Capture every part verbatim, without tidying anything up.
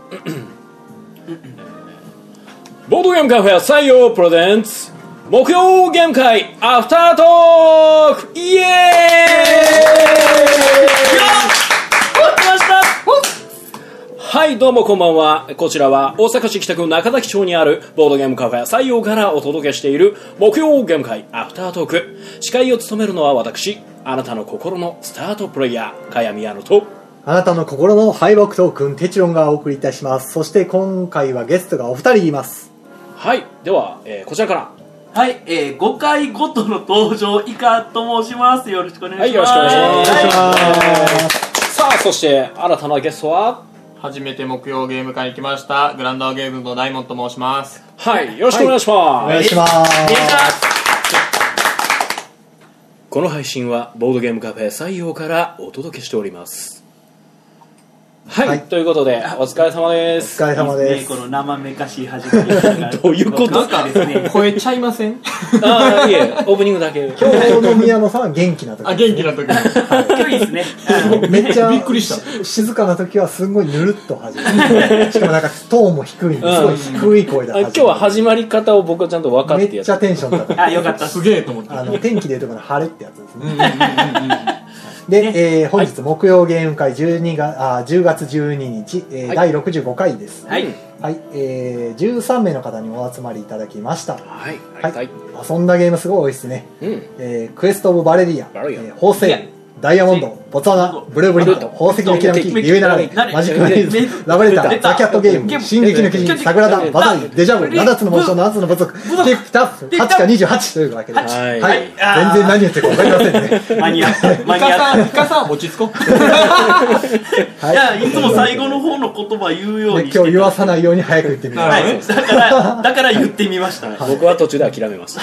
ボードゲームカフェ採用プレゼンツ木曜ゲーム会アフタートークイエーイはいどうもこんばんは。こちらは大阪市北区中崎町にあるボードゲームカフェ採用からお届けしている木曜ゲーム会アフタートーク。司会を務めるのは私、あなたの心のスタートプレイヤー茅宮野とあなたの心の敗北トークンテチロンがお送りいたします。そして今回はゲストがお二人います。はい、 では、えー、こちらからはい、えー、ごかいごとの登場イカと申します。よろしくお願いします。 はい、よろしくお願いします、はい、さあそして新たなゲストは初めて木曜ゲーム会に来ましたグランダーゲームの大門と申します。 はい、よろしくお願いします、はい、 お願いします。 この配信はボードゲームカフェ採用からお届けしております。はい、はい、ということでお疲れ様です。 お疲れ様です。 この生めかしい始まり方どういうことかですね。声ちゃいません？ ああいえ、オープニングだけ。 今日の宮野さんは元気な時、ね。 あ、元気な時。 今日いいですね。 めっちゃびっくりした。 静かな時はすごいぬるっと始まる。しかもなんかトーンも低いんですごい低い声で始まる。 今日は始まり方を僕はちゃんと分かってやって。 めっちゃテンション高い。 あ、よかった。 すげえと思って。 あの天気でいうところの晴れってやつですね。で、ねえー、本日、はい、木曜ゲーム会じゅうにがあじゅうがつじゅうににち、えーはい、だいろくじゅうごかいです。 はい、 はいえー、じゅうさんめいの方にお集まりいただきました。 はい、 はいはい、遊んだゲームすごい多いですね。うんえー、クエスト・オブ・バレリア、えー、宝石、ダイヤモンド、ボツワナ、ブルーブリッド、宝石のきらめき、ビューナラミ、マジックマリーズ、ラブレター、ザ・キャットゲーム、進撃の巨人、サグラダ、バザイ、デジャブ、ななつの紋章、ななつの部族、ティプタフ、はちかにじゅうはちというわけで、はい、全然何言ってるか分かりませんね。 間に合った。間に合った。 イカさん、落ち着こう。いや、いつも最後の方の言葉言うようにして。 今日言わさないように早く言ってみました。だから、だから言ってみました。 僕は途中で諦めました。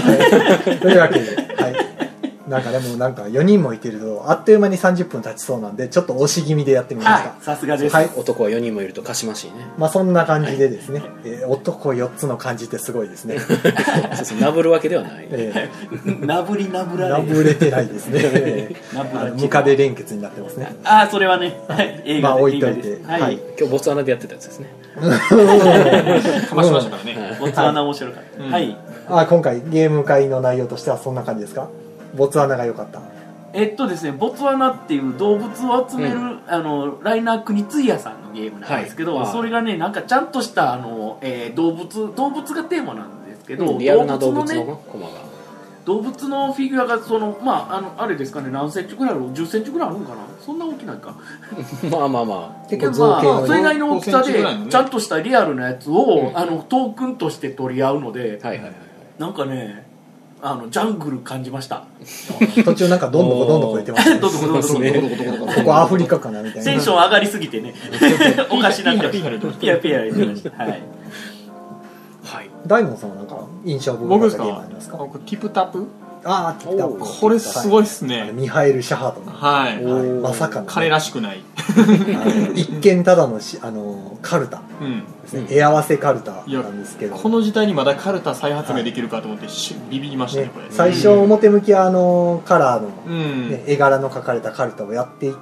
というわけで、はい。なんかでもなんかよにんもいてるとあっという間にさんじゅっぷん経ちそうなんでちょっと押し気味でやってみました。 さすがです、 はい、 男はよにんもいるとかしましいね。 まあそんな感じでですね、はいえー、男よっつの感じってすごいですね。 そうなぶるわけではない、 えー、なぶりなぶられなぶれてないですね。ムカデ連結になってますね。 ああそれはね、はい、映画まあ置いといて、 はいはい、今日ボツワナでやってたやつですね。 かましましたからね。 ボツワナ面白かった、はい、はい、 あ今回ゲーム会の内容としてはそんな感じですか？ボツワナが良かった。 えっとですね、ボツワナっていう動物を集める、うん、あのライナー国津屋さんのゲームなんですけど、はい、それがねなんかちゃんとしたあの、えー、動物動物がテーマなんですけど、 うん、リアルな動物のねコマが動物のフィギュアがそのまああのあれですかね何センチぐらいあるじゅっセンチぐらいあるんかなそんな大きないかまあまあまあ結構造形の、 まあ、それなりの大きさでちゃんとしたリアルなやつを、うん、あのトークンとして取り合うので、はいはいはい、なんかねあのジャングル感じました。 途中なんかどんどこどんどこ言ってましたね。 どんどこどんどこどんどこここアフリカかなみたいな。 テンション上がりすぎてねおかしなってピヤピヤ言ってました。はい。 はい。大門さんはなんか印象深かったゲームありますか？ 僕ティプタプ。 ああティプタプ。 これすごいっすね。 ミハエル・シャハートの。 はい。 まさかの彼らしくない。 一見ただのしあのカルタですね。絵合わせカルタなんですけど。 この時代にまだカルタ再発明できるかと思ってビビりましたねこれ。 最初表向きはあのカラーの絵柄の描かれたカルタをやっていって。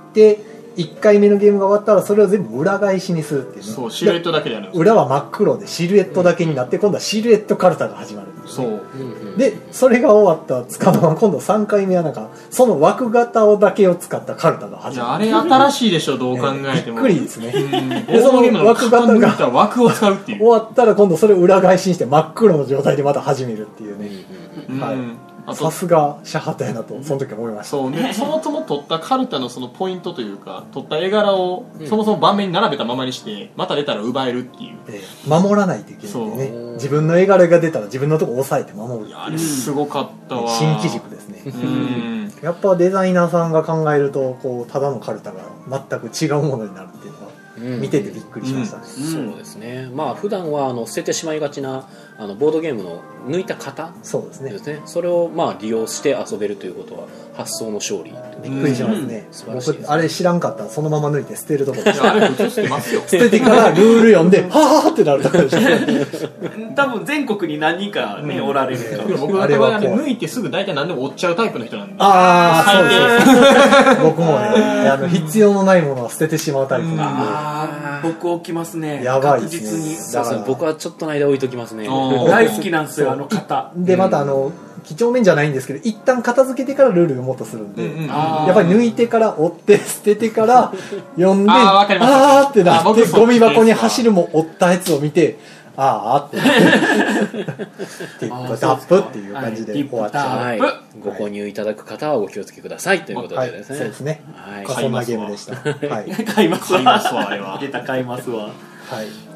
いっかいめのゲームが終わったらそれを全部裏返しにするっていうね。 そうシルエットだけでやるんです。 裏は真っ黒でシルエットだけになって今度はシルエットカルタが始まる、ね、 そうでそれが終わったつかの間今度さんかいめはなんかその枠型をだけを使ったカルタが始まる。 あれ新しいでしょどう考えても、 えー、びっくりですね。 でその枠型が枠を使うっていう終わったら今度それを裏返しにして真っ黒の状態でまた始めるっていうね、うん、はいさすがシャハタやなとその時思いました。 そうね、そもそも取ったカルタのそのポイントというか取った絵柄をそもそも盤面に並べたままにしてまた出たら奪えるっていう、 えー、守らないといけないんでね。自分の絵柄が出たら自分のとこ押さえて守る。 いやあれすごかったわ。 新機軸ですね。うんやっぱデザイナーさんが考えるとこうただのカルタが全く違うものになるっていうのは見ててびっくりしましたね。 うんうん、そうですね。まあ普段はあの捨ててしまいがちなあのボードゲームの抜いた型そうですね。 ですね。それをまあ利用して遊べるということは発想の勝利。 びっくりしますね。 素晴らしいですね。 僕あれ知らんかったらそのまま抜いて捨てるところであれ普通捨てますよ。 捨ててからルール読んではぁーってなるところでしょ。多分全国に何人かね、うん、おられるかも。 僕はあれは抜いてすぐ大体何でも折っちゃうタイプの人なんで。 ああそうです。僕もねあの必要のないものは捨ててしまうタイプなんで。 僕置きますね。 やばいですね。 確実に。 だから僕はちょっとの間置いときますね。 大好きなんですよ、あの型。 で、またあの、几帳面じゃないんですけど、一旦片付けてからルール読もうとするんで、 うんうん、 やっぱり抜いてから折って捨ててから読んで、 あー、わかります。 あーってなって、 あゴミ箱に走るも折ったやつを見て、あーってティップタップっていう感じで終わっちゃう。 はい、ご購入いただく方はお気をつけくださいということでですね、 はい、そうですね、 はい、 そんなゲームでした。はい、 買いますわ。 買いますわ、あれは。 出た、買いますわ。 はい、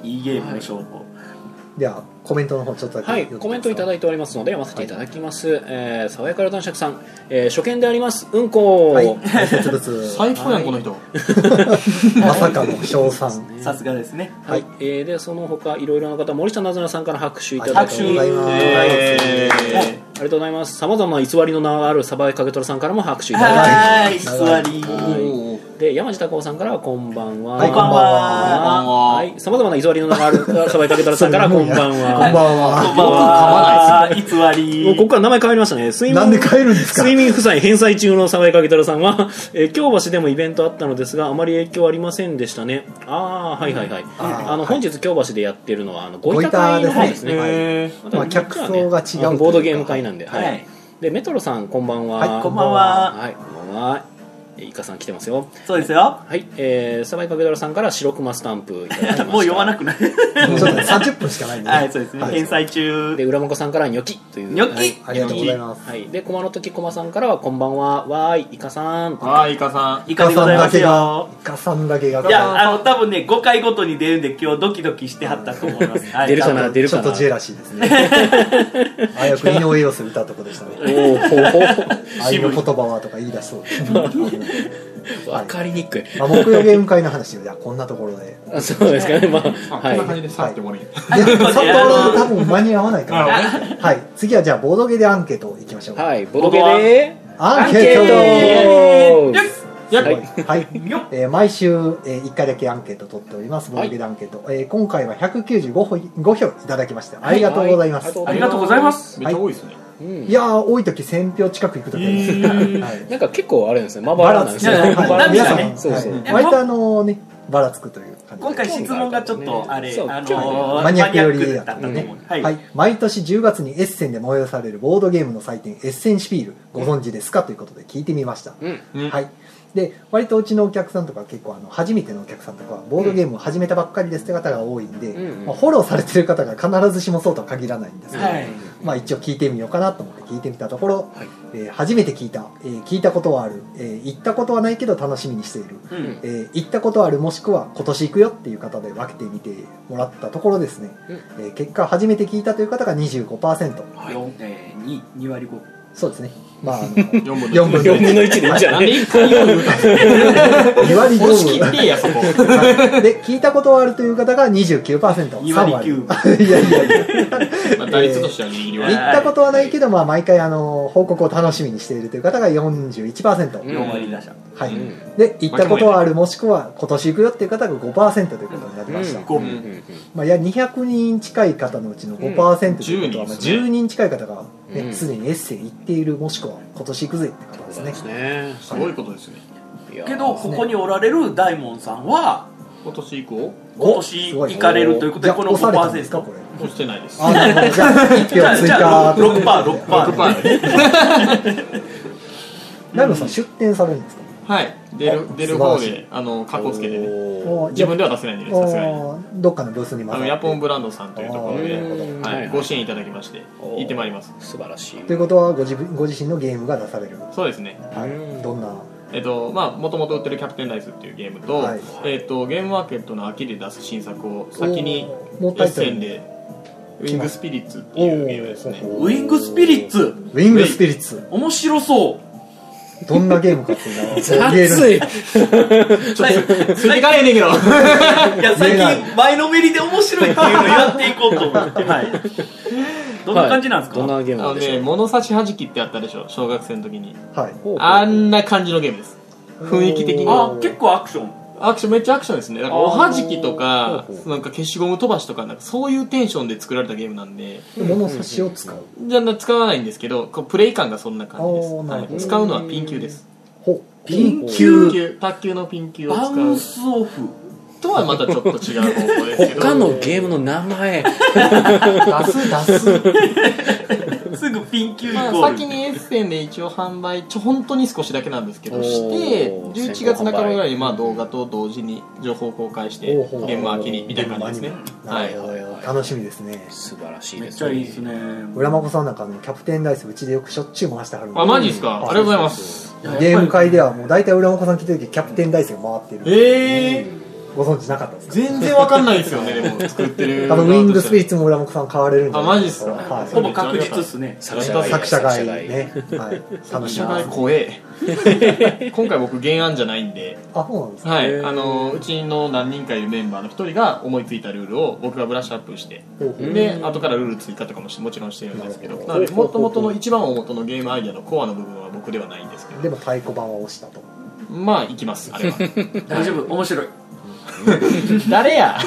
いいゲームの証拠。 ではコメントの方ちょっとだけはい、コメントいただいておりますので読ませていただきます。はい、えー、爽やかな男爵さん、えー、初見でありますうんこ、 はい、説物最高やん、この人。 まさかの賞賛、 さすがですね。 はい、はい、えー、でその他いろいろな方、森下なずなさんから拍手いただいて拍手、ありがとうございます。 えー、ありがとうございます。さまざまな偽りの名があるサバイカゲトラさんからも拍手いただいてます。 はい、偽り。 はい、で山地孝さんからはこんばんは。 はい、こんばんは。 はい、さまざまな偽りの名があるサバイカゲトラさんからこんばんは。 こんばんは。 こんばんは。偽り。 もうここから名前変わりましたね。睡眠なんで変えるんですか。 睡眠負債返済中のサバイカゲトラさんは、えー、京橋でもイベントあったのですがあまり影響ありませんでしたね。ああ、はいはいはい。ああの本日京橋でやってるのはあのご板会の方ですね。 はい、まあ客層が違う。 ボードゲーム会なんで。 はい。 はい、でメトロさんこんばんは。 はい、こんばんは。 はい、こんばんは。イカさん来てますよ。 そうですよ。 はい、えー、サバイカゲドラさんから白熊スタンプいただきました。 もう読まなくない。 もうちょっとさんじゅっぷんしかないんで、ね。 はい、そうですね。はい、返済中。 で浦本さんからニョキという。 ニョキ、はい、 ありがとうございます。 はい、で駒の時駒さんからはこんばんは。わーいイカさん。 わーいイカさん。 イカでございますよ。 イカさんだけが。 いや、あの多分ねごかいごとに出るんで今日ドキドキしてはったと思います。 はい、出るかな出るかな。 ちょっとジェラシーですね。あやく井上陽水歌うとこでしたね。 おお。 あいの言葉はとか言い出しそうです。 分かりにくい、 まあ、木曜ゲーム会の話をじゃあこんなところで。 あ、そうですかね、まあ、 あ、はい、こんな感じでさってもらえる。 さっと多分間に合わないから、はい、次はじゃあボードゲーでアンケートいきましょう。 はい、ボードゲーでアンケート。 はい、 はいえー、毎週、えー、いっかいだけアンケート取っております。ボードゲーでアンケート、はい、えー、今回はひゃくきゅうじゅうごひょういただきましてありがとうございます。 ありがとうございます。 めっちゃ多いですね。 うん、 いやー多い時せんひょう近くいく時あります、はい、 なんか結構あれなんですね、まあ、バラなんですね。 皆さん、 そうそう、 割とあのねバラつくという感じで。 今回質問がちょっとあれ、 ね、 あのー、 マニアック寄りだったんでね、 はいはい、毎年じゅうがつにエッセンで催されるボードゲームの祭典エッセンシピールご存知ですかということで聞いてみました、 うん、 はい。で割とうちのお客さんとか結構あの初めてのお客さんとかボードゲームを始めたばっかりですって方が多いんで、うんまあ、フォローされてる方が必ずしもそうとは限らないんですけど、はいまあ、一応聞いてみようかなと思って聞いてみたところ、はいえー、初めて聞いた、えー、聞いたことはある、えー、行ったことはないけど楽しみにしている、うんえー、行ったことはあるもしくは今年行くよっていう方で分けてみてもらったところですね、うんえー、結果初めて聞いたという方が にじゅうごパーセント、 はいえー、に, に割ごそうですね。まあ、あのよんぶんのいちでいいんじゃない？ なんでいっかいよん言うたんですか？ に割ごぶ。 押し切ってやそこ。 で聞いたことはあるという方が にじゅうきゅうパーセント。 に割きゅう。 いやいやいや。 まあ打率としてはギリギリは。 行ったことはないけど、まあ毎回あの報告を楽しみにしているという方が よんじゅういちパーセント。 よん割打者。 はい。で行ったことはあるもしくは今年行くよっていう方が ごパーセント ということになりました。 ご。 まあいやにひゃくにん近い方のうちの ごパーセント ということはまあじゅうにん近い方がねすでにエッセン行っているもしくは今年行くぜって方ですね。 すね。 すごいことですね。 けどここにおられる大門さんは今年行こう。 今年行かれるということでこの ごパーセント。 押してないです。 あなるほど。じゃあいっぴょう追加。 ろくパーセント、ろくパーセント。 大門さん出店されるんですか？ はい。出る出る方であのカッコつけてね。自分では出せないんでさすがに。 どっかのブースにあのヤポンブランドさんというところで、はい、ご支援いただきまして行ってまいります。 素晴らしい。 ということはご自分ご自身のゲームが出される。 そうですね。 はい。どんな？ えっとまあもともと売ってるキャプテンダイスっていうゲームと、はい、えっとゲームマーケットの秋で出す新作を先にエッセンでウィングスピリッツっていうゲームですね。 ウィングスピリッツ。 ウィングスピリッツ。 面白そう。 どんなゲームかっていうのは熱い。 ちょっとついてかれへんねんけど。 いや最近前のめりで面白いっていうのをやっていこうと思って。はい。どんな感じなんですか？ どんなゲームなんでしょう？ あのね、物差しはじきってあったでしょ、小学生の時に。 はい。 あんな感じのゲームです。雰囲気的に。 あ、結構アクション。 アクションめっちゃアクションですね。だからおはじきとかなんか消しゴム飛ばしとかなんかそういうテンションで作られたゲームなんで。 物差しを使う。 じゃあ使わないんですけど、こうプレイ感がそんな感じです。はい、使うのはピン球です。 ほピン球。 卓球のピン球を使う。 バウンスオフ。 とはまたちょっと違う方法ですけど他のゲームの名前出す出すすぐピンキュまあ、 ーイコール先にエッセンで一応販売ちょ本当に少しだけなんですけどしてじゅういちがつなかばぐらいにまあ動画と同時に情報公開してゲーム秋にみたいな感じですね。 はい、楽しみですね。 素晴らしいですね。めっちゃいいですね。 浦真子さんなんかのキャプテンダイスうちでよくしょっちゅう回してはるんで。 あ、マジですか。ありがとうございます。 ゲーム会ではもう大体浦真子さん来てる時キャプテンダイスが回ってる。 ええーご存知なかったですか？ 全然わかんないですよね。でも作ってる多分ウィングスピリッツも浦本さん買われるんじゃないですか。 あ、マジっすか。 はい、 ほぼ確実っすね。 作者会作者会ね。はい。 作者会怖え。今回僕原案じゃないんで。 あ、そうなんですか。 はい。あのうちの何人かいるメンバーの一人が思いついたルールを僕がブラッシュアップして、で後からルール追加とかももちろんしてるんですけど、なので元々の一番大元のゲームアイデアのコアの部分は僕ではないんですけど。 でも太鼓判は押したと。 まあいきますあれは。 大丈夫、面白い。 誰や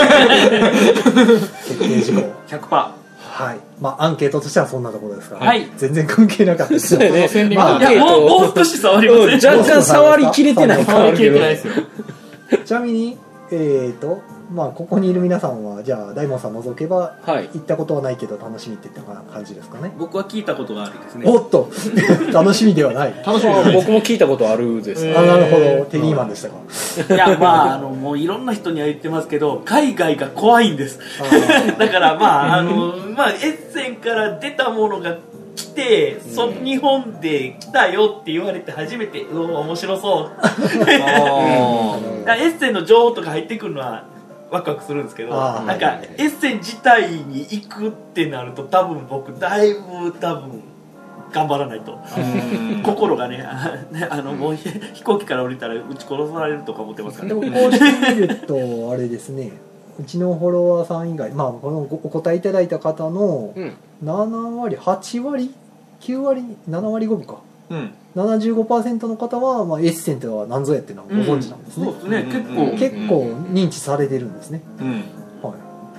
決定事項ひゃくパーセント。 はい、まあアンケートとしてはそんなところですから、ね、 はい、 全然関係なかったですよね。 まあ、 いやもう、もう少し触りますね。 若干触りきれてない触りきれてないですよ。 ちなみにえーとまあここにいる皆さんはじゃあ大門さん除けば、はい、行ったことはないけど楽しみっていった感じですかね。 僕は聞いたことがあるですね。 おっと楽しみではない。 楽しみではない。 僕も聞いたことあるですね。 あ、なるほど。テリーマンでしたか。 いやまああのもういろんな人には言ってますけど海外が怖いんです。だからまああのまあエッセンから出たものが来て、そ日本で来たよって言われて初めてうお面白そうエッセンの情報とか入ってくるのはワクワクするんですけど、なんかエッセン自体に行くってなると多分僕だいぶ多分頑張らないと心がねあのもう飛行機から降りたら撃ち殺されるとか思ってますからね。 でもこうしてみるとあれですね、うちのフォロワーさん以外、まあ、このお答えいただいた方のななわりはちわりきゅうわりななわりごぶか、うん、ななじゅうごパーセント の方は、まあ、エッセンとは何ぞやっていうのはご存知なんですね、 うん、そうですね、結構結構認知されてるんですね、うんはい、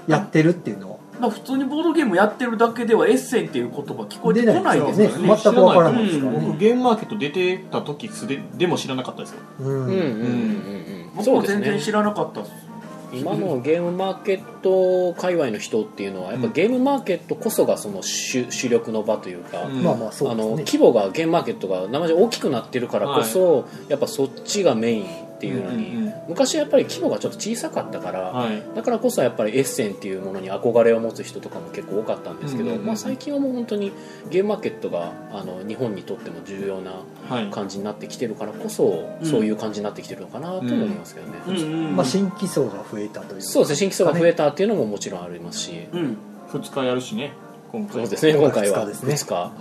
やってるっていうのは、 まあ、普通にボードゲームやってるだけではエッセンっていう言葉聞こえてこないですよね。 全くわからないですからね、 うん、僕ゲームマーケット出てた時すででも知らなかったですよ。うんうんうんうん、 僕も全然知らなかったです。 今のゲームマーケット界隈の人っていうのはやっぱゲームマーケットこそがその 主, 主力の場というか、うん、まあまあそうですね、あの規模がゲームマーケットが生地大きくなってるからこそ、はい、やっぱそっちがメインっていうのに、うんうんうん、昔はやっぱり規模がちょっと小さかったから、はい、だからこそやっぱりエッセンっていうものに憧れを持つ人とかも結構多かったんですけど、うんうんうんまあ、最近はもう本当にゲームマーケットがあの日本にとっても重要な感じになってきてるからこそ、はい、そういう感じになってきてるのかなと思いますけどね、うんうんうんまあ、新規層が増えたという、 そうですね、新規層が増えたっていうのももちろんありますし、 うん、ふつかやるしね今回。 そうですね、今回はふつかですね、 はい、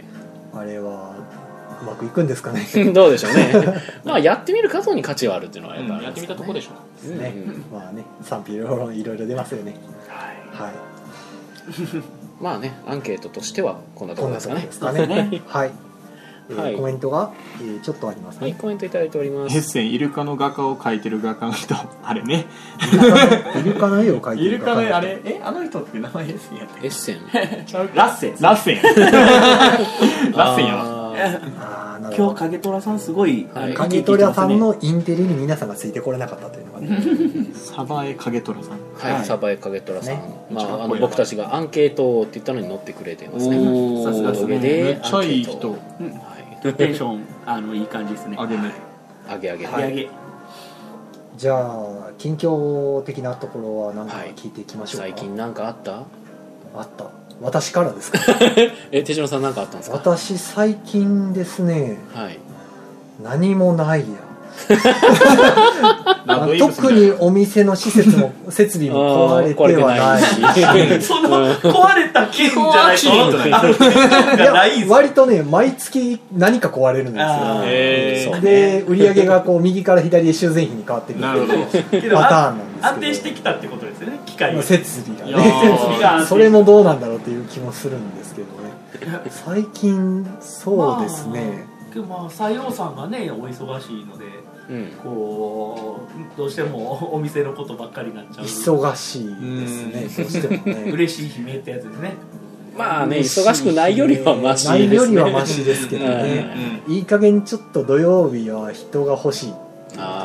あれはうまくいくんですかねどうでしょうねまあやってみる数に価値はあるっていうのはやっぱ、ねうん、 やってみたとこでしょうね、うん、まあね賛否両論いろいろ出ますよね。はい、はい、 まあねアンケートとしてはこんなところですかね。 ですかねはいえーはい、コメントが、えー、ちょっとありますね。 はい、コメントいただいております。 エッセンイルカの画家を描いてる画家の人あれねイルカの絵を描いてるイルカの絵あれえあの人って名前エッセンやったっけ。 エッセンラッセンラッセンラッセンやわあ今日影虎さんすごい、 はい、影虎さんのインテリに皆さんがついてこれなかったというのがねサバエ影虎さん、 はいはい、サバエ影虎さん、ねまあ、あの僕たちがアンケートって言ったのに乗ってくれてますね。 さすがですね。 めっちゃいい人、 うんはい、テンションあのいい感じですね。 上げね上げ上げ上げ上げ。 じゃあ近況的なところは何か聞いていきましょうか、 はい、最近何かあったあった私からですかえ手島さん何かあったんですか。 私最近ですね、はい、何もないや特にお店の施設も設備も壊れてはないしその壊れた件じゃないといや割とね毎月何か壊れるんですよ。で売り上げがこう右から左で修繕費に変わってくるパターンなんですけど安定してきたってことですよね機械が、 設備がねそれもどうなんだろうっていう気もするんですけどね最近そうですね、 まあ、まあ西洋さんがねお忙しいのでうん、こうどうしてもお店のことばっかりになっちゃう。 忙しいですね。どうしてもね。 嬉しい悲鳴ってやつですね。 まあね忙しくないよりはマシですね。 ないよりはマシですけどね。うん、いい加減ちょっと土曜日は人が欲しいっていうところですね。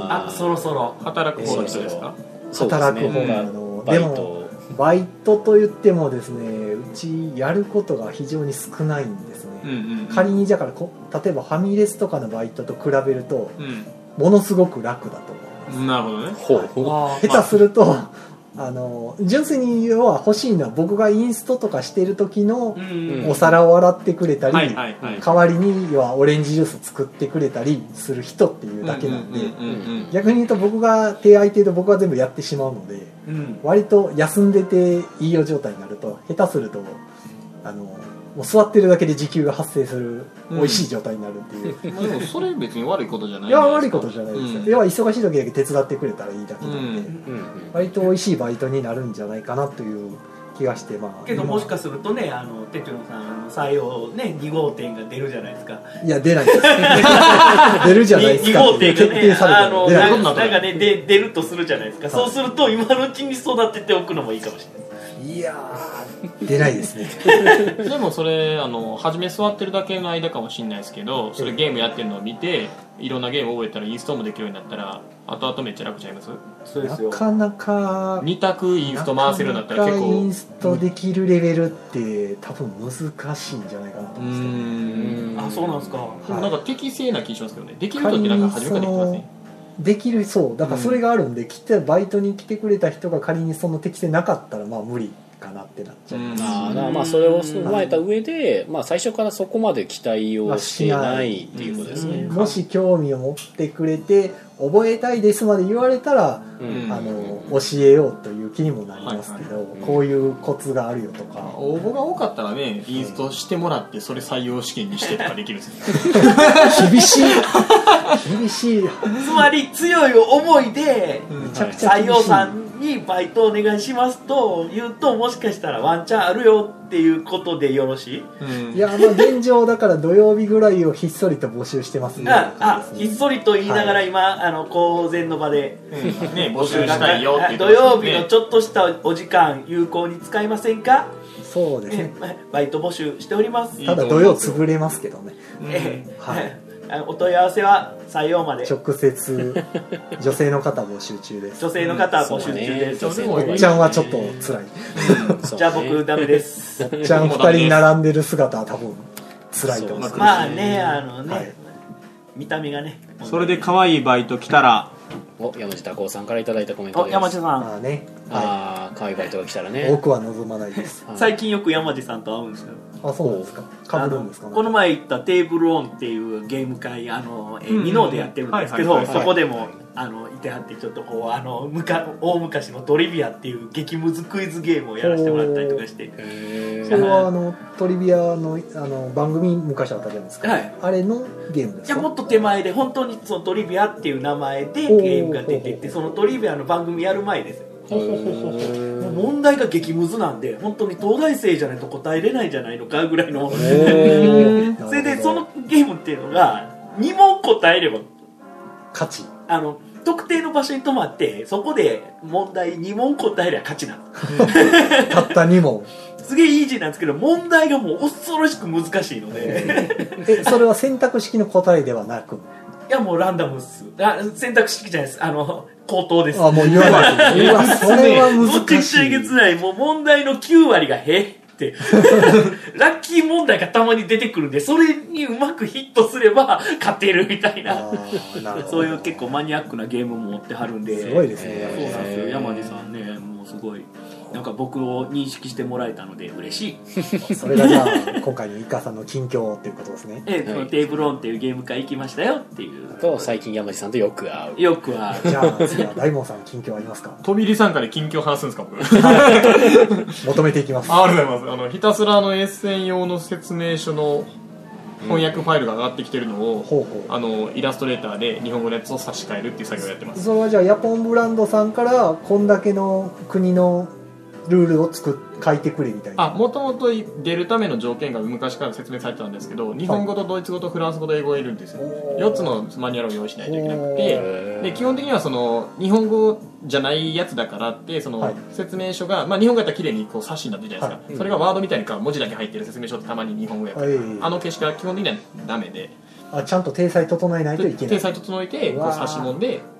あそろそろ働く方の人ですか？ 働く方が、のでもバイトと言ってもですね、うちやることが非常に少ないんですね、うんうんうん、仮にじゃからこ例えばファミレスとかのバイトと比べると、うん、ものすごく楽だと思います。 なるほどね、 はい、下手するとあの純粋に要は欲しいのは僕がインストとかしてる時のお皿を洗ってくれたり、代わりに要はオレンジジュース作ってくれたりする人っていうだけなんで、逆に言うと僕が手空いてると僕は全部やってしまうので、うん、割と休んでていいよ状態になると下手するとあのもう座ってるだけで時給が発生する美味しい状態になるっていう、 うん、でもそれ別に悪いことじゃないですか。いや悪いことじゃないですよ、うん、要は忙しい時だけ手伝ってくれたらいいだけなんで、うん、割と美味しいバイトになるんじゃないかなという気がして、まあけどもしかするとね、あのテチョンさんの採用ねに号店が出るじゃないですか。 いや出ないです出るじゃないですか。 に号店がねあのなんかねで出るとするじゃないですか、はい、そうすると今のうちに育てておくのもいいかもしれない。 いやー出ないですねでもそれあの初め座ってるだけの間かもしれないですけど、それゲームやってるのを見ていろんなゲームを覚えたらインストもできるようになったら後々めっちゃ楽ちゃいます？ そうですよ。 なかなかに択インスト回せるようになったら結構インストできるレベルって多分難しいんじゃないかなと思うんですよね。 あ、そうなんですか、はい、 なんか適正な気しますけどね。できる人ってなんか初めからできますね。 できる、そうだからそれがあるんで、うん、来てバイトに来てくれた人が仮にその適性なかったらまあ無理かなってなっちゃう、うん、 あだからまあそれを踏まえた上で、まあ、最初からそこまで期待をしてないっていうことですね、 うん、もし興味を持ってくれて覚えたいですまで言われたら、うん、あの教えようという気にもなりますけど、はいはい、こういうコツがあるよとか、 応募が多かったらねインストしてもらってそれ採用試験にしてとかできるんですよ厳しい厳しいつまり強い思いで、うん、採用さんにバイトお願いしますと言うともしかしたらワンチャンあるよっていうことでよろしい、 うん、いやまあ現状だから土曜日ぐらいをひっそりと募集してますね。 ああひっそりと言いながら今、はい、あの公然の場で、 うんね、募集したいよって言って、 土曜日のちょっとしたお時間有効に使いませんか。 そうですね、 バイト募集しております。 ただ土曜潰れますけどね、 えーはい、お問い合わせは採用まで直接女性の方募集中です。 女性の方募集中です、 うんね、おっちゃんはちょっと辛い、 うん、じゃあ僕ダメです。 おっちゃんふたり並んでる姿は多分辛いと思います。 まあねあのね、はい、見た目がね。 それで可愛いバイト来たらお山地孝さんからいただいたコメントです。 山地さん、 ああね、 ああ可愛いバイトが来たらね僕は望まないです。 最近よく山地さんと会うんですよ。 あ、そうなんですか。かぶるんですかね。 この前行ったテーブルオンっていうゲーム会あの箕面でやってるんですけど、そこでもあのいてはってちょっとこうあのむか大昔のトリビアっていう激ムズクイズゲームをやらせてもらったりとかして、 それはあのトリビアのあの番組昔あったじゃないですか、はい、あれのゲームですか。 いやもっと手前で本当にそのトリビアっていう名前でゲームが出てて、そのトリビアの番組やる前です。問題が激ムズなんで本当に東大生じゃないと答えれないんじゃないのかぐらいのそれでそのゲームっていうのがに問答えれば勝ち、 あの特定の場所に泊まってそこで問題に問答えれば勝ちなのたったに問すげえイージーなんですけど問題がもう恐ろしく難しいのでえそれは選択式の答えではなく、 いやもうランダムっす。あ選択式じゃないです。あの口頭です。 あもう言わない。うわそれは難しい。 どっちにしていけつない。もう問題のきゅう割がへってラッキー問題がたまに出てくるんでそれにうまくヒットすれば勝てるみたいなそういう結構マニアックなゲームも持ってはるんで。 すごいですね。 そうなんですよ。山地さんねもうすごいなんか僕を認識してもらえたので嬉しいそれがじゃあ今回のイカさんの近況っていうことですね。 ええ、そのテーブルオンっていうゲーム会行きましたよっていうと最近山地さんとよく会うよく会う。 じゃあ次は大門さん近況ありますか。 飛び入り参加で近況話すんですか僕求めていきます。 ありがとうございます。あのひたすらのエッセン用の説明書の翻訳ファイルが上がってきてるのを、うん、あのイラストレーターで日本語のやつを差し替えるっていう作業をやってます。 それはじゃあヤポンブランドさんからこんだけの国のルールを作っ書いてくれみたいな。 あ、もともと出るための条件が昔から説明されてたんですけど、日本語とドイツ語とフランス語と英語がいるんですよ。よっつのマニュアルを用意しないといけなくて、で基本的にはその日本語じゃないやつだからってその説明書が、まあ、日本語やったら綺麗にこう冊子になってるじゃないですか、はい、それがワードみたいにか文字だけ入ってる説明書ってたまに日本語やから、はい、あの形式は基本的にはダメで、 あちゃんと体裁整えないといけない。 体裁整えてこう差し込んで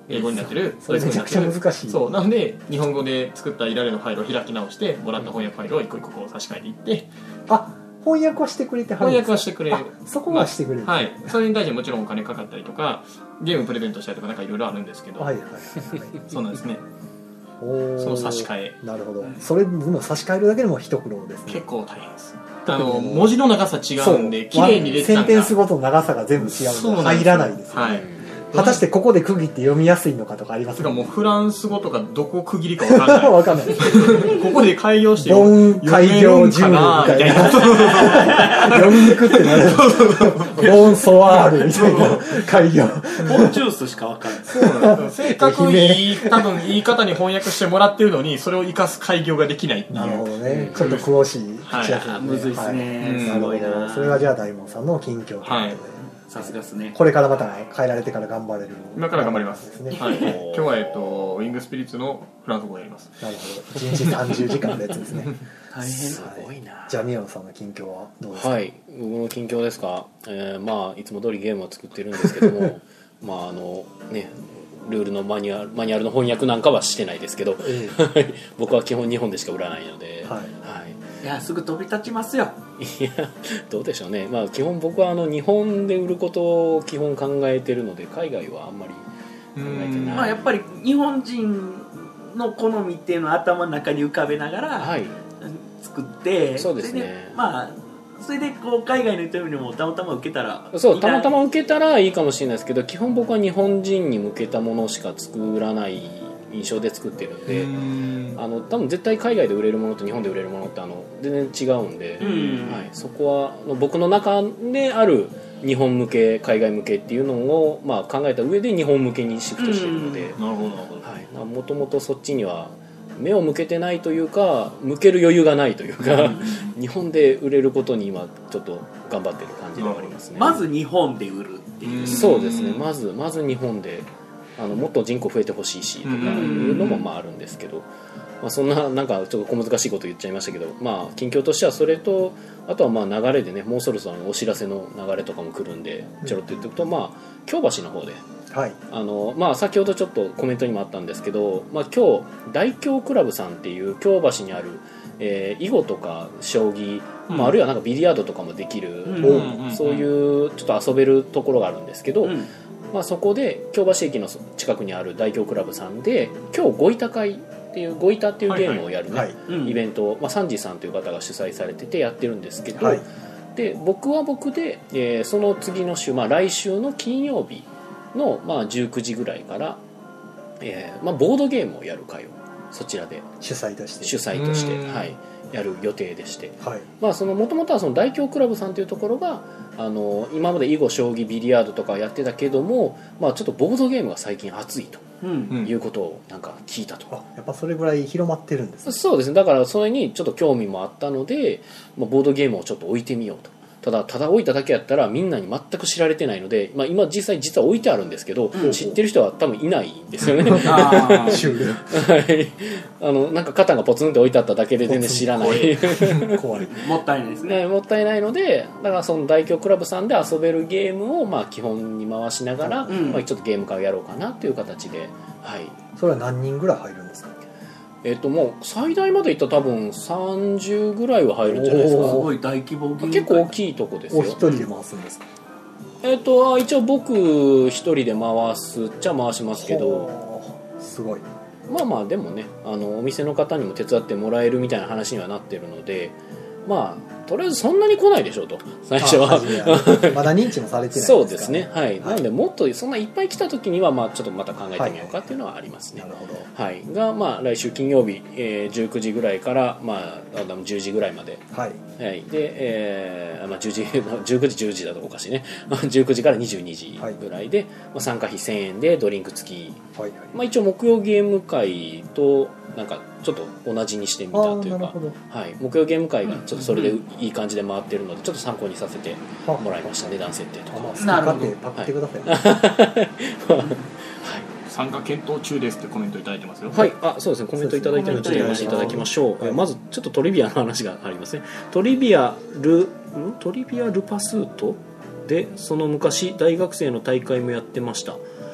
英語になってる、 それめちゃくちゃ難しい。 そうなので日本語で作ったいられのファイルを開き直してもらった翻訳ファイルを一個一個こう差し替えていって、 あ、翻訳はしてくれてはるん翻ですか？ 訳はしてくれる。 そこはしてくれる、 まあ、はいそれに対してもちろんお金かかったりとかゲームプレゼントしたりとかなんかいろいろあるんですけど、 はいはいはい、はい、 そうなんですね。 おその差し替え、 なるほど。それでも差し替えるだけでも一苦労ですね。 結構大変です。あの文字の長さ違うんで綺麗に入れてたんがセンテンスごとの長さが全部違うので入らないですよね、 はい、 果たしてここで区切って読みやすいのかとかありますか？ もうフランス語とかどこ区切りか分かんない分かんないここで開業してボン開業ジムみたいな読みにくってなるボンソワールみたいな開業ボンジュースしか分かんない。 そうなんですよ。正確に多分言い方に翻訳してもらってるのにそれを生かす開業ができないっていう。 なるほどね、ちょっと詳しい口やつ、 はい、むずいっすね、はい、 すごいな。それがじゃあ大門さんの近況ということで、はいさすがですね。 これからまた変えられてから頑張れる。 今から頑張ります。 ですね。 はい。今日はえっとウィングスピリッツのフランス語をやります。 なるほど。いちにちさんじゅうじかんのやつですね。 大変すごいな。 じゃあ宮野さんの近況はどうですか。 はい。僕の近況ですか。えー、まあいつも通りゲームを作ってるんですけども、まああのね。ルールのマニュアル、マニュアルの翻訳なんかはしてないですけど、ええ、僕は基本日本でしか売らないので、はい、はい、 いやすぐ飛び立ちますよ。 いやどうでしょうね。まあ基本僕はあの日本で売ることを基本考えてるので海外はあんまり考えてない。 まあやっぱり日本人の好みっていうのを頭の中に浮かべながら、はい、作って、 そうですね。 それでまあそれでこう海外の人よりもたまたま受けたらそうたまたま受けたらいいかもしれないですけど、基本僕は日本人に向けたものしか作らない印象で作ってるんで、んあの多分絶対海外で売れるものと日本で売れるものってあの全然違うんで、うんはい、そこはの僕の中である日本向け海外向けっていうのを、まあ、考えた上で日本向けにシフトしてるので、 なるほど、 はい、もともとそっちには目を向けてないというか向ける余裕がないというか日本で売れることに今ちょっと頑張ってる感じではありますね。 まず日本で売るっていう。 そうですね。まずまず日本であのもっと人口増えてほしいしとかいうのもまああるんですけど、まあ、そんななんかちょっと小難しいこと言っちゃいましたけど、まあ近況としてはそれとあとはまあ流れでね、もうそろそろお知らせの流れとかも来るんでちょろっと言っておくと、まあ京橋の方で。はい、あのまあ、先ほどちょっとコメントにもあったんですけど、まあ、今日大京クラブさんっていう京橋にある、えー、囲碁とか将棋、うんまあ、あるいはなんかビリヤードとかもできる、うん、そういうちょっと遊べるところがあるんですけど、うんまあ、そこで京橋駅の近くにある大京クラブさんで今日ご板会っていうご板っていうゲームをやる、ねはいはい、イベントを、まあ、サンジさんという方が主催されててやってるんですけど、はい、で僕は僕で、えー、その次の週、まあ、来週の金曜日のまあじゅうくじぐらいから、えーまあ、ボードゲームをやる会をそちらで主催として主催として、はい、やる予定でして、はいまあ、その元々はその大京クラブさんというところがあの今まで囲碁将棋ビリヤードとかやってたけども、まあ、ちょっとボードゲームが最近熱いと、うん、いうことをなんか聞いたと。 あやっぱそれぐらい広まってるんですね。 そうですね。だからそれにちょっと興味もあったので、まあ、ボードゲームをちょっと置いてみようと。ただただ置いただけやったらみんなに全く知られてないので、まあ、今実際実は置いてあるんですけど、うん、知ってる人は多分いないんですよね。あはいあのなんか肩がポツンって置いてあっただけで全然知らない怖いもったいないですね。 もったいないので、だからその大京クラブさんで遊べるゲームをまあ基本に回しながら、うんまあ、ちょっとゲーム会をやろうかなという形で、はい、 それは何人ぐらい入るんですか。 えっともう最大までいったら多分さんじゅうぐらいは入るんじゃないですか。 すごい大規模ゲーム。 結構大きいとこですよ。 お一人で回すんですか。 えっと一応僕一人で回すっちゃ回しますけど、 すごい。まあまあでもね、あのお店の方にも手伝ってもらえるみたいな話にはなってるので、まあとりあえずそんなに来ないでしょうと最初は。 まだ認知もされてないですから、ね、 そうですね。はい。はい、なのでもっとそんないっぱい来た時にはまあちょっとまた考えてみようかっていうのはありますね。 なるほど。 はい。がまあ来週金曜日、えー、じゅうくじぐらいからまあじゅうじぐらいまで。はい。はい。で、えー、まあじゅうじじゅうくじじゅうじだとおかしいね。じゅうくじからにじゅうにじぐらいで、はい、まあ参加費せんえんでドリンク付き。はいはい。まあ一応木曜ゲーム会となんかちょっと同じにしてみたというか、はい、木曜ゲーム会がちょっとそれでいい感じで回ってるのでちょっと参考にさせてもらいました。値段設定とか。 なるほど。パクってください。はい、 参加検討中ですってコメントいただいてますよ。 はい、あ、そうですね。コメントいただいてるので読ませていただきましょう。はい、まずちょっとトリビアの話がありますね。トリビアルんトリビアルパスートでその昔大学生の大会もやってました。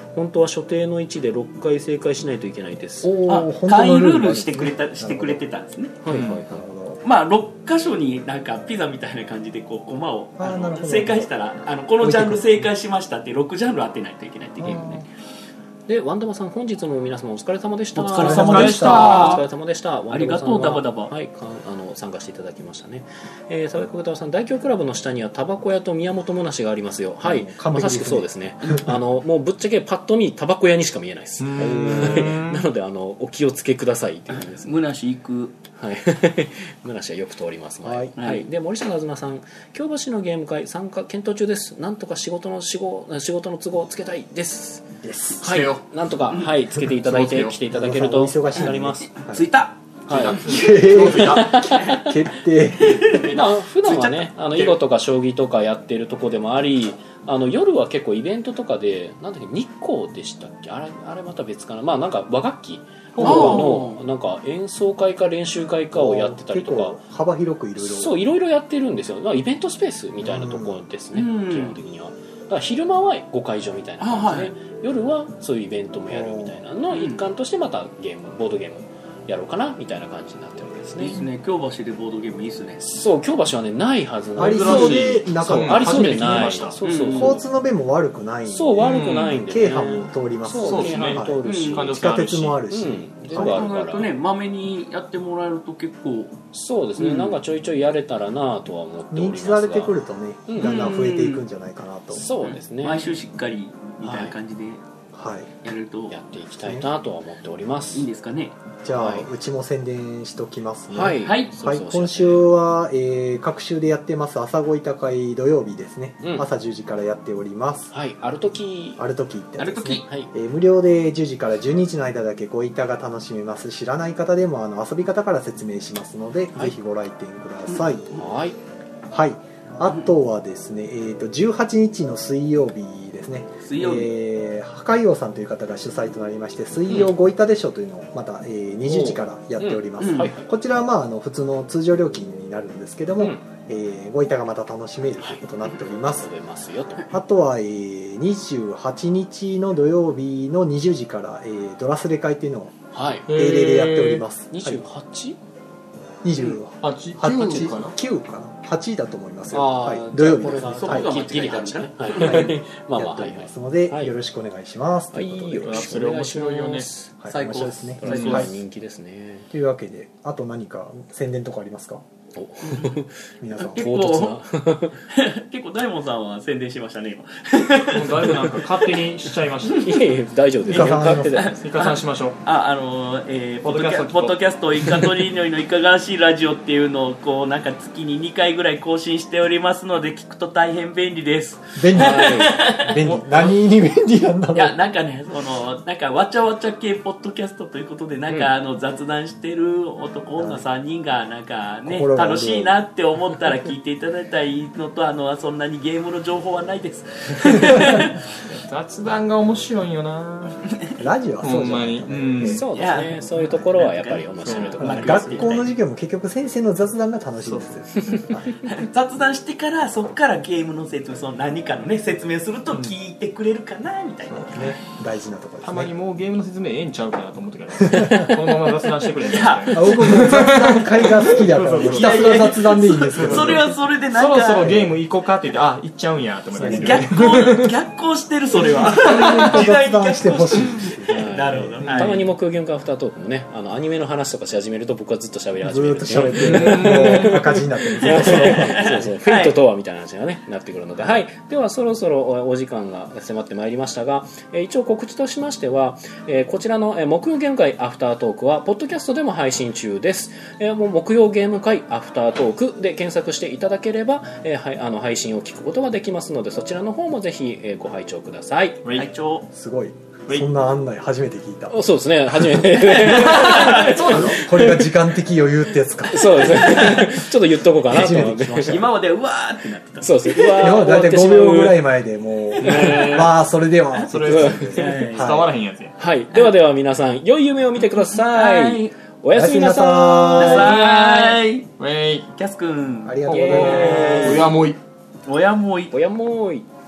本当は所定の位置でろっかい正解しないといけないです。 あ、簡易ルールしてくれたしてくれてたんですね。 はいはいはい。 まあろっ箇所になんかピザみたいな感じでこうコマをあの正解したらあのこのジャンル正解しましたってろくジャンル当てないといけないってゲームね。 でワンダバさん、本日も皆様お疲れ様でした。 お疲れ様でした。 お疲れ様でした。 ありがとうダバダバ。 はい、あの参加していただきましたね。えー、沢井小太郎さん、大京クラブの下にはタバコ屋と宮本むなしがありますよ。はい、まさしくそうですね。あのもうぶっちゃけパッと見タバコ屋にしか見えないです。なのであのお気をつけくださいっていうですね。 むなし行く。 はい、むなしはよく通りますので、 はいはい、で森下なずなさん、京橋のゲーム会参加検討中です。なんとか仕事の仕事仕事の都合をつけたいですです。はい、なんとか、はい、つけていただいて来ていただけると助かります。 ついた。 はい、 決定。 まあ普段はね、あの囲碁とか将棋とかやってるとこでもあり、あの夜は結構イベントとかで、なんだっけ、日光でしたっけ、あれあれまた別かな、まあなんか和楽器のなんか演奏会か練習会かをやってたりとか、 幅広くいろいろそういろいろやってるんですよ。まあイベントスペースみたいなところですね、基本的には。だから昼間はご会場みたいな感じで、夜はそういうイベントもやるみたいなの一環としてまたゲームボードゲームやろうかなみたいな感じになってるわけですね。 いいですね。京橋でボードゲームいいですね。 そう京橋はねないはずなんです。 ありそうでなかった。 ありそうでない。そうそうそう。 交通の便も悪くないんで。 そう悪くないんで。 京阪も通ります。 そう京阪通るし、 地下鉄もあるし。 全部あるからね、まめにやってもらえると結構そうですね。なんかちょいちょいやれたらなとは思っておりますが。認知されてくるとね、だんだん増えていくんじゃないかなと。 そうですね。 毎週しっかりみたいな感じで。はい、やるとやっていきたいなとは思っております。 いいですかね。 じゃあ、はい、うちも宣伝しときますね。 はい、 はい、はい、今週は、えー、各週でやってます朝ごいた会土曜日ですね、うん、朝じゅうじからやっております。 はい、ある時ある時ってやつですね。 はい、 えー、無料でじゅうじからじゅうにじの間だけごいたが楽しめます。知らない方でもあの遊び方から説明しますので、はい、ぜひご来店ください。 はい、 はい、あとはですね、えー、とじゅうはちにちの水曜日ですね、 水曜日、 えー、破壊王さんという方が主催となりまして、水曜ごいたでしょというのをまた、えー、にじゅうじからやっております。こちらは、まあ、あの普通の通常料金になるんですけども、うん、えー、ごいたがまた楽しめるということになっております。 はい、 あとは、えー、にじゅうはちにちの土曜日のにじゅうじから、えー、ドラスレ会というのを定例でやっております。 にじゅうはち？ にじゅうはち、 はちかな、 きゅうかな、はちだと思いますよ。 はい、 土曜日ですね。 そこがギリかもしれない。まあまあ、はい、 ますので、よろしくお願いします。 はい、よろしくお願いします。 最高ですね。 人気ですね。 というわけで、あと何か宣伝とかありますか？皆さん結構結構大門さんは宣伝しましたね今。 だいぶなんか勝手にしちゃいました。 いやいや大丈夫です。 イカさんしましょう。 ああのえー、ポッドキャポッドキャストイカとりのいのいかがわしいラジオっていうのをこうなんか月ににかいぐらい更新しておりますので聞くと大変便利です。 便利。便利。何に便利なんだろう。 いやなんかねそのなんかわちゃわちゃ系ポッドキャストということでなんか、うん、あの雑談してる男女さんにんがなんかね楽しいなって思ったら聞いていただいたらいいのとあのそんなにゲームの情報はないです。 雑談が面白いよな。 ラジオはそうじゃない。 うん、そうですね。そういうところはやっぱり面白いところ。 学校の授業も結局先生の雑談が楽しいんですよ。 雑談してからそこからゲームの説明その何かのね説明すると聞いてくれるかなみたいな、 うんね、大事なところですね。 たまにもうゲームの説明ええんちゃうかなと思ってからこのまま雑談してくれる。いや僕も雑談会が好きだからひたすら雑談でいいんですけど。 それはそれでなんかそろそろゲーム行こうかって言ってあ行っちゃうんやと思って逆行逆行してるそれは。 雑談してほしい。 なるほど。 たまに木曜ゲーム会アフタートークもねあのアニメの話とかし始めると僕はずっと喋り始める。 ずっと喋ってもう赤字になってる。 そうそうフェイトとはみたいな話がねなってくるので、はい、ではそろそろお時間が迫ってまいりましたが、えー、一応告知としましては、えー、こちらの、えー、木曜ゲーム会アフタートークはポッドキャストでも配信中です。えー、もう木曜ゲーム会アフタートークで検索していただければ、えー、はいあの配信を聞くことができますのでそちらの方もぜひ、えー、ご拝聴ください。 拝聴。 すごい。そんな案内初めて聞いた。 そうですね初めて。 そうなの？これが時間的余裕ってやつか。 そうですね。ちょっと言っとこうかなと思って。 今までうわーってなってた。 そうですね。うわー。 今だいたいごびょうぐらい前でもうまあそれではそれ伝わらへんやつや。 はい。ではでは皆さん良い夢を見てください。おやすみなさーい。 ウェイ。 キャス君ありがとうございます。 親もい。 親もい。 親もい。